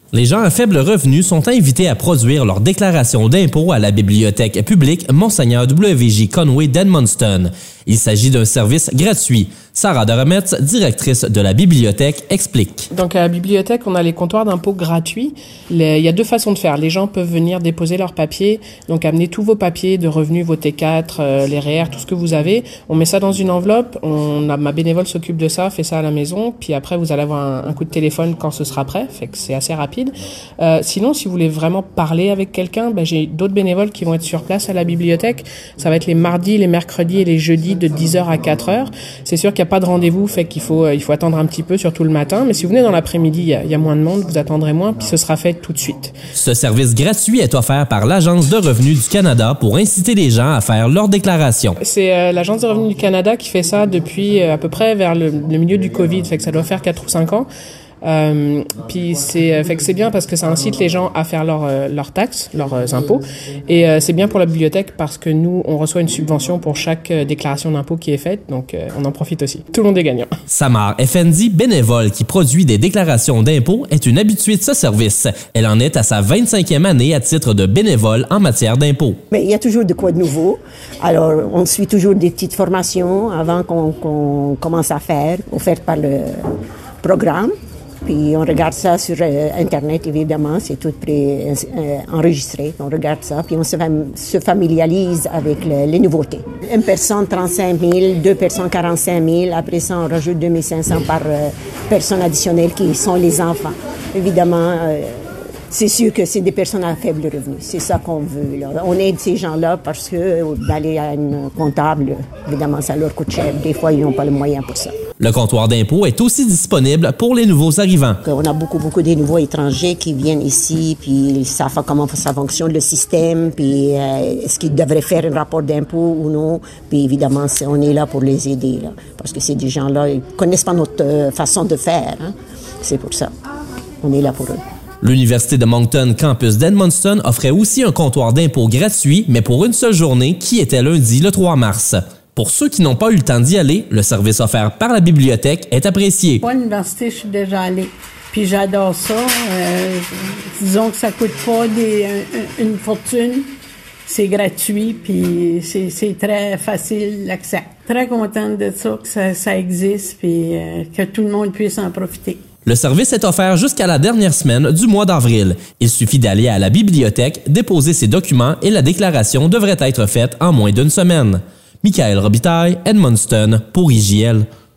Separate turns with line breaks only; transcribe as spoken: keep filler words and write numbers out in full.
Les gens à faible revenu sont invités à produire leur déclaration d'impôt à la bibliothèque publique Monseigneur W V J Conway d'Edmundston. Il s'agit d'un service gratuit. Sarah Deremetz, directrice de la bibliothèque, explique.
Donc à la bibliothèque, on a les comptoirs d'impôt gratuits. Les, il y a deux façons de faire. Les gens peuvent venir déposer leurs papiers, donc amener tous vos papiers de revenus, vos T quatre, euh, les R E E R, tout ce que vous avez. On met ça dans une enveloppe. On a, ma bénévole s'occupe de ça, fait ça à la maison. Puis après, vous allez avoir un, un coup de téléphone quand ce sera prêt. Fait que c'est assez rapide. Euh, sinon, si vous voulez vraiment parler avec quelqu'un, ben, j'ai d'autres bénévoles qui vont être sur place à la bibliothèque. Ça va être les mardis, les mercredis et les jeudis de dix heures à quatre heures. C'est sûr qu'il n'y a pas de rendez-vous, fait qu'il faut, euh, il faut attendre un petit peu, surtout le matin. Mais si vous venez dans l'après-midi, il y a, il y a moins de monde, vous attendrez moins, puis ce sera fait tout de suite.
Ce service gratuit est offert par l'Agence de revenus du Canada pour inciter les gens à faire leur déclaration.
C'est euh, l'Agence de revenus du Canada qui fait ça depuis euh, à peu près vers le, le milieu du COVID, fait que ça doit faire quatre ou cinq ans. Euh, puis c'est fait que c'est bien parce que ça incite les gens à faire leurs euh, leurs taxes, leurs euh, impôts, et euh, c'est bien pour la bibliothèque parce que nous on reçoit une subvention pour chaque euh, déclaration d'impôt qui est faite, donc euh, on en profite aussi. Tout le monde est gagnant.
Samar Effendi, bénévole qui produit des déclarations d'impôts, est une habituée de ce service. Elle en est à sa vingt-cinquième année à titre de bénévole en matière d'impôts.
Mais il y a toujours de quoi de nouveau. Alors on suit toujours des petites formations avant qu'on, qu'on commence à faire, offertes par le programme. Puis on regarde ça sur euh, Internet, évidemment, c'est tout pré, euh, enregistré. On regarde ça, puis on se, fam- se familiarise avec le, les nouveautés. Une personne, trente-cinq mille, deux personnes, quarante-cinq mille. Après ça, on rajoute deux mille cinq cents par euh, personne additionnelle qui sont les enfants. Évidemment, euh, c'est sûr que c'est des personnes à faible revenu. C'est ça qu'on veut, là. On aide ces gens-là parce que d'aller à une comptable, évidemment, ça leur coûte cher. Des fois, ils n'ont pas le moyen pour ça.
Le comptoir d'impôt est aussi disponible pour les nouveaux arrivants.
On a beaucoup, beaucoup de nouveaux étrangers qui viennent ici, puis ils savent comment ça fonctionne, le système, puis euh, est-ce qu'ils devraient faire un rapport d'impôt ou non. Puis évidemment, c'est, on est là pour les aider, là, parce que c'est des gens-là, ils connaissent pas notre euh, façon de faire. Hein. C'est pour ça. On est là pour eux.
L'Université de Moncton, campus d'Edmundston, offrait aussi un comptoir d'impôt gratuit, mais pour une seule journée, qui était lundi, le trois mars. Pour ceux qui n'ont pas eu le temps d'y aller, le service offert par la bibliothèque est apprécié.
Moi, à l'université, je suis déjà allée. Puis j'adore ça. Euh, disons que ça coûte pas des, un, une fortune. C'est gratuit, puis c'est, c'est très facile l'accès. Très contente de ça, que ça, ça existe, puis euh, que tout le monde puisse en profiter.
Le service est offert jusqu'à la dernière semaine du mois d'avril. Il suffit d'aller à la bibliothèque, déposer ses documents et la déclaration devrait être faite en moins d'une semaine. Michael Robitaille, Edmundston, pour I J L.